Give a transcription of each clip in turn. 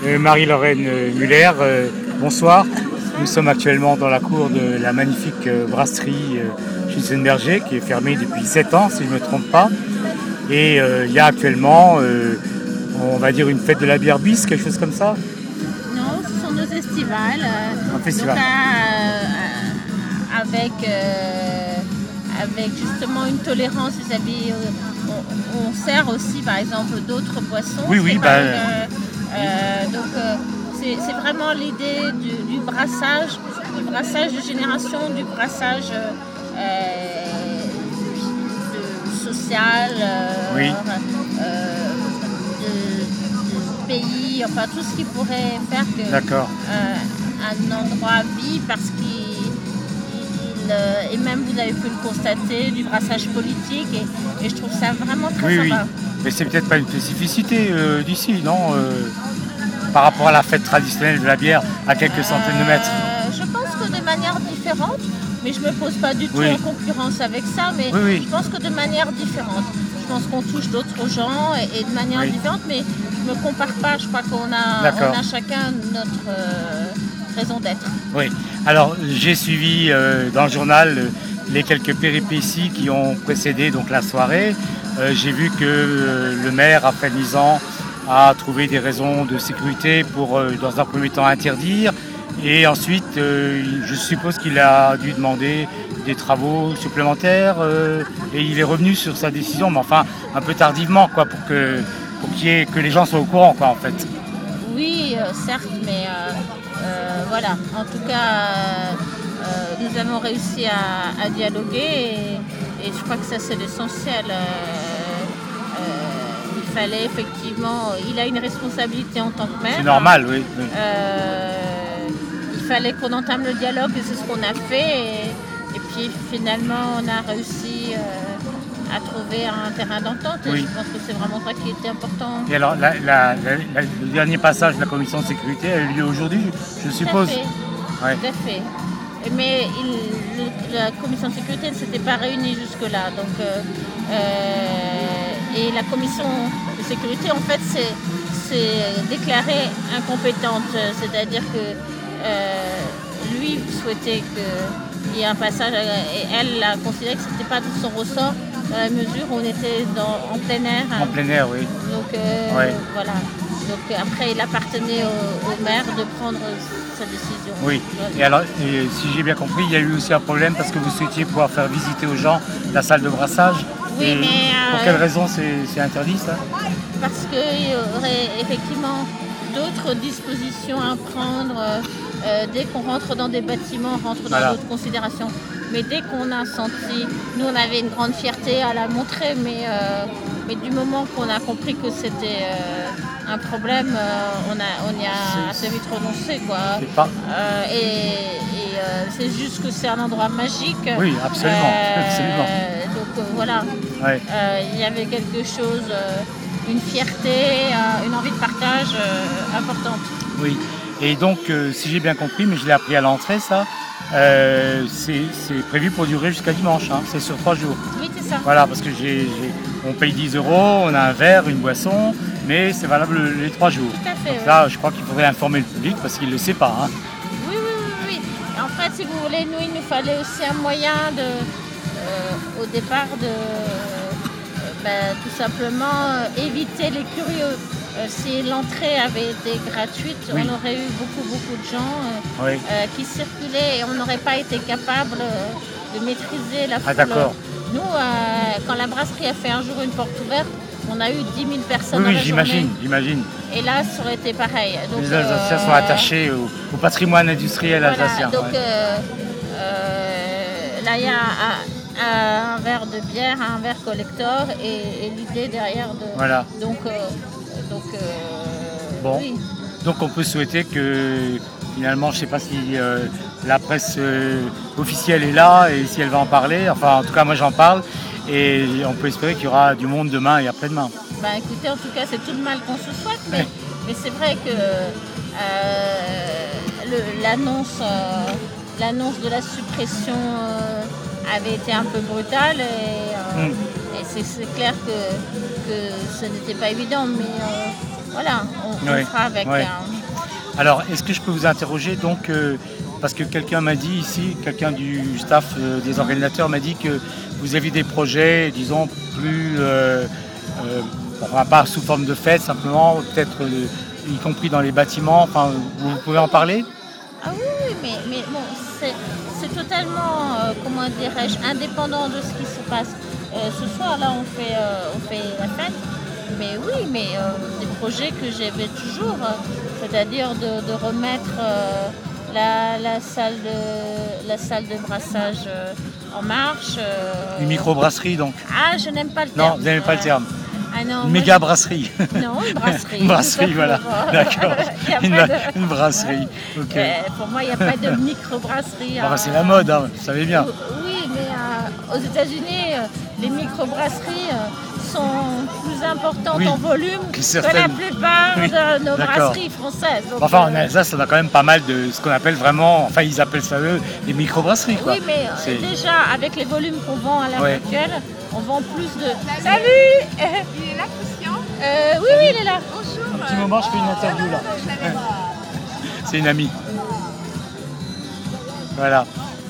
Marie-Laurène Muller, bonsoir. Nous sommes actuellement dans la cour de la magnifique brasserie Schützenberger qui est fermée depuis 7 ans, si je ne me trompe pas. Et il y a actuellement, on va dire, une fête de la bière bis, quelque chose comme ça. Non, ce sont nos estivales. Un festival. Donc, avec justement une tolérance vis-à-vis. On sert aussi, par exemple, d'autres boissons. Oui, oui. C'est vraiment l'idée du brassage de génération, du brassage social, oui. de pays, enfin tout ce qui pourrait faire que un endroit vit parce et même vous avez pu le constater, du brassage politique et je trouve ça vraiment très sympa. Oui. Mais c'est peut-être pas une spécificité d'ici, non par rapport à la fête traditionnelle de la bière à quelques centaines de mètres. Je pense que de manière différente, mais je ne me pose pas du tout en concurrence avec ça, mais je pense que de manière différente. Je pense qu'on touche d'autres gens et de manière différente, mais je ne me compare pas. Je crois qu'on a chacun notre raison d'être. Oui, alors j'ai suivi dans le journal les quelques péripéties qui ont précédé donc, la soirée. J'ai vu que le maire, après 10 ans, a trouvé des raisons de sécurité pour, dans un premier temps, interdire. Et ensuite, je suppose qu'il a dû demander des travaux supplémentaires et il est revenu sur sa décision, mais enfin un peu tardivement, quoi, pour que les gens soient au courant, quoi, en fait. Oui, certes, mais voilà. En tout cas, nous avons réussi à dialoguer et je crois que ça c'est l'essentiel. Il fallait effectivement, il a une responsabilité en tant que maire. C'est normal, oui. Il fallait qu'on entame le dialogue et c'est ce qu'on a fait. Et puis finalement, on a réussi à trouver un terrain d'entente. Oui. Je pense que c'est vraiment ça qui était important. Et alors, le dernier passage de la commission de sécurité a eu lieu aujourd'hui, je suppose. Tout à fait. Mais la commission de sécurité ne s'était pas réunie jusque-là. Donc, et la commission de sécurité, en fait, c'est déclarée incompétente. C'est-à-dire que lui souhaitait qu'il y ait un passage, et elle a considéré que ce n'était pas de son ressort, dans la mesure où on était en plein air. En plein air, oui. Donc, voilà. Donc après, il appartenait au maire de prendre sa décision. Oui. Et alors, si j'ai bien compris, il y a eu aussi un problème parce que vous souhaitiez pouvoir faire visiter aux gens la salle de brassage. Oui, et mais pour quelle raison c'est interdit, ça? Parce qu'il y aurait effectivement d'autres dispositions à prendre dès qu'on rentre dans des bâtiments, on rentre dans d'autres considérations. Mais dès qu'on a senti, nous on avait une grande fierté à la montrer, mais du moment qu'on a compris que c'était un problème, on y a assez vite renoncé, quoi. C'est juste que c'est un endroit magique. Oui, absolument. Donc voilà, il y avait quelque chose, une fierté, une envie de partage importante. Oui, et donc si j'ai bien compris, mais je l'ai appris à l'entrée, ça, c'est prévu pour durer jusqu'à dimanche, hein. C'est sur 3 jours. Oui, c'est ça. Voilà, parce que on paye 10 €, on a un verre, une boisson, mais c'est valable les 3 jours. Tout à fait. Donc là, je crois qu'il faudrait informer le public parce qu'il ne le sait pas. Hein. Oui. Et en fait, si vous voulez, il nous fallait aussi un moyen au départ tout simplement éviter les curieux. Si l'entrée avait été gratuite, on aurait eu beaucoup de gens qui circulaient et on n'aurait pas été capable de maîtriser la foule. Ah, d'accord. Nous, quand la brasserie a fait un jour une porte ouverte, on a eu 10 000 personnes dans la journée. J'imagine. Et là, ça aurait été pareil. Donc, les Alsaciens sont attachés au patrimoine industriel alsacien. Donc là, il y a un verre de bière, un verre collector et l'idée derrière de... Voilà. Bon. Oui. Donc on peut souhaiter que finalement, je ne sais pas si la presse officielle est là et si elle va en parler. Enfin, en tout cas, moi j'en parle et on peut espérer qu'il y aura du monde demain et après-demain. Écoutez, en tout cas, c'est tout le mal qu'on se souhaite, mais c'est vrai que l'annonce de la suppression avait été un peu brutale et c'est clair que ce n'était pas évident, mais voilà, on fera avec. Alors, est-ce que je peux vous interroger donc parce que quelqu'un m'a dit ici, quelqu'un du staff des organisateurs m'a dit que vous aviez des projets, disons, plus, enfin, pas sous forme de fête, simplement, peut-être y compris dans les bâtiments. Enfin, vous pouvez en parler? Ah oui, mais bon, c'est totalement, comment dirais-je, indépendant de ce qui se passe. Ce soir, là, on fait la fête. Mais oui, des projets que j'avais toujours, c'est-à-dire de remettre la salle de brassage en marche. Une microbrasserie donc. Ah, je n'aime pas le terme. Non, vous n'aimez pas le terme. Ah non, une méga brasserie. Non, une brasserie. Une brasserie, voilà. D'accord. Une brasserie. Okay. Pour moi, il n'y a pas de microbrasserie. Bon, c'est la mode, hein, vous savez bien. Oui, mais aux États-Unis, les microbrasseries sont plus importantes en volume que la plupart de nos brasseries françaises. Donc, enfin, en Alsace, on a quand même pas mal de ce qu'on appelle vraiment, enfin ils appellent ça eux, des microbrasseries. Oui, mais déjà, avec les volumes qu'on vend à l'heure actuelle, on vend plus de... Salut. Il est là, Christian? Oui, il est là. Bonjour. Un petit moment, je fais une interview là. C'est une amie. Voilà.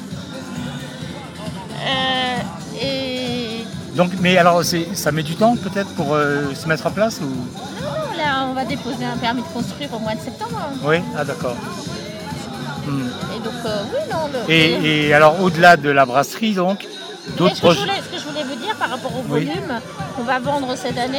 Donc, mais alors, ça met du temps peut-être pour se mettre en place ou... Non, là, on va déposer un permis de construire au mois de septembre. Oui, ah d'accord. Et donc, oui, non. Et alors, au-delà de la brasserie, donc, d'autres projets... Ce que je voulais vous dire par rapport au volume qu'on va vendre cette année,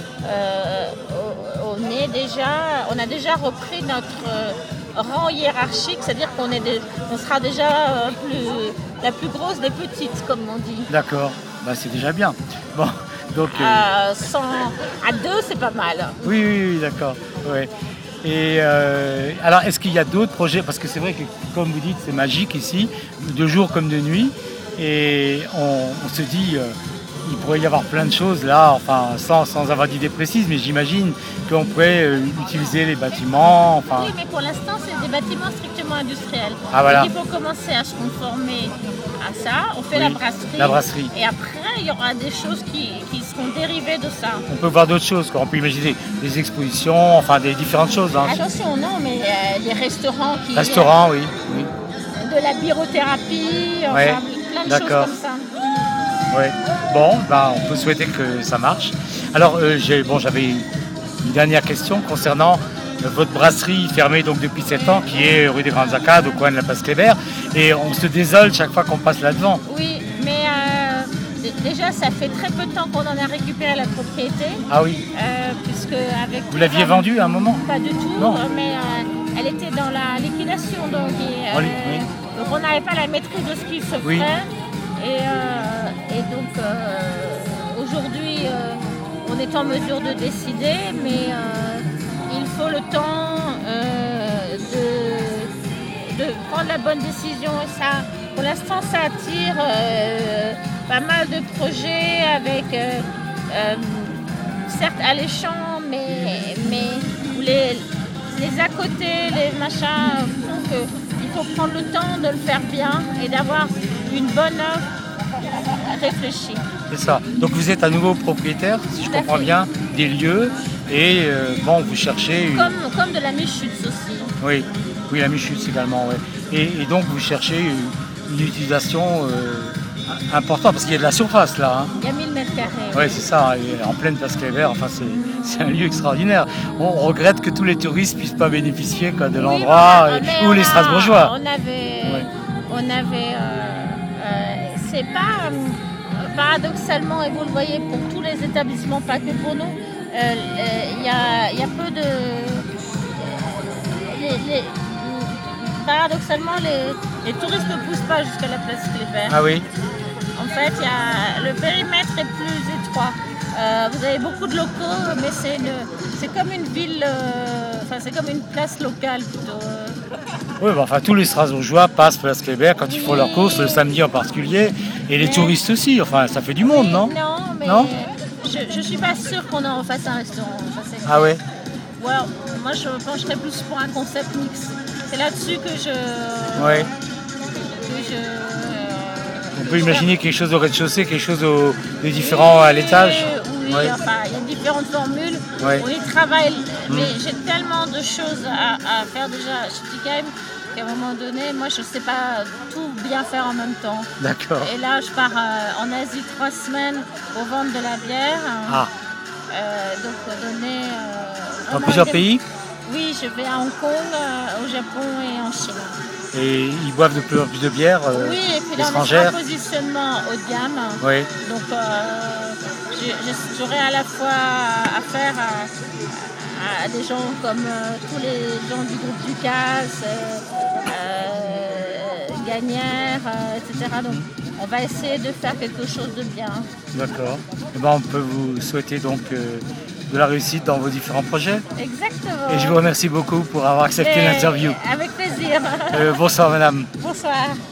on a déjà repris notre rang hiérarchique, c'est-à-dire qu'on sera déjà la plus grosse des petites, comme on dit. D'accord. Bah, c'est déjà bien. Bon, donc, à 2, c'est pas mal. Oui, d'accord. Ouais. Et alors, est-ce qu'il y a d'autres projets? Parce que c'est vrai que, comme vous dites, c'est magique ici, de jour comme de nuit. Et on se dit, il pourrait y avoir plein de choses là, enfin, sans avoir d'idée précise, mais j'imagine qu'on pourrait utiliser les bâtiments. Enfin... Oui, mais pour l'instant, c'est des bâtiments strictement industriels. Ah, voilà. Donc, il faut commencer à se conformer à ça. On fait la brasserie. Et après, il y aura des choses qui seront dérivées de ça. On peut voir d'autres choses, quoi. On peut imaginer des expositions, enfin des différentes choses. Hein. Attention, non, mais les restaurants qui... Restaurants, oui. De la birothérapie, enfin, plein de choses comme ça. Ouais. Bon, on peut souhaiter que ça marche. Alors, j'avais une dernière question concernant votre brasserie fermée donc depuis 7 ans, qui est rue des Grandes Arcades, au coin de la place Kléber, et on se désole chaque fois qu'on passe là-devant. Oui, mais déjà, ça fait très peu de temps qu'on en a récupéré la propriété. Ah oui. Puisque avec vous l'aviez vendue à un moment? Pas du tout, non. Mais elle était dans la liquidation, donc on n'avait pas la maîtrise de ce qui se ferait. Et donc aujourd'hui, on est en mesure de décider, mais il faut le temps de prendre la bonne décision. Et ça, pour l'instant, ça attire pas mal de projets avec, certes alléchants, mais où les à côté, les machins font qu'il faut prendre le temps de le faire bien et d'avoir une bonne œuvre réfléchie. C'est ça. Donc vous êtes à nouveau propriétaire, si je comprends bien, des lieux et vous cherchez... Comme de la Michutz aussi. Oui, la Michutz également, oui. Et donc vous cherchez une utilisation importante, parce qu'il y a de la surface là. Hein. Il y a 1000 mètres carrés. Oui, c'est ça, et en pleine place Kléber, enfin c'est un lieu extraordinaire. On regrette que tous les touristes ne puissent pas bénéficier de l'endroit, ou les Strasbourgeois. C'est pas paradoxalement, et vous le voyez pour tous les établissements, pas que pour nous, il y a peu de... paradoxalement, les touristes ne poussent pas jusqu'à la place Kléber. Ah oui. En fait, le périmètre est plus étroit. Vous avez beaucoup de locaux, mais c'est comme une ville, c'est comme une place locale plutôt. Oui, tous les Strasbourgeois passent place Kléber quand ils font leurs courses, le samedi en particulier, et les touristes aussi. Enfin, ça fait du monde, non? Non, je suis pas sûre qu'on en fasse un restaurant. Ah ouais. Moi, je pencherais plus pour un concept mix. C'est là-dessus que je... Ouais. On peut imaginer quelque chose au rez-de-chaussée, quelque chose de différent à l'étage. oui. Ouais. Enfin, il y a différentes formules. Ouais. On y travaille. Mais j'ai tellement de choses à faire déjà chez T-Game qu'à un moment donné, moi, je ne sais pas tout bien faire en même temps. D'accord. Et là, je pars en Asie 3 semaines pour vendre de la bière. Ah, Donc, donner... dans plusieurs pays? Oui, je vais à Hong Kong, au Japon et en Chine. Et ils boivent de plus en plus de bière Oui, et puis là, on est sur un étrangère? positionnement haut de gamme. Oui. Donc, j'aurai à la fois affaire à des gens comme tous les gens du groupe Ducasse, Gagnère, etc. Donc, on va essayer de faire quelque chose de bien. D'accord. Eh ben, on peut vous souhaiter donc de la réussite dans vos différents projets. Exactement. Et je vous remercie beaucoup pour avoir accepté l'interview. Avec plaisir. Bonsoir madame. Bonsoir.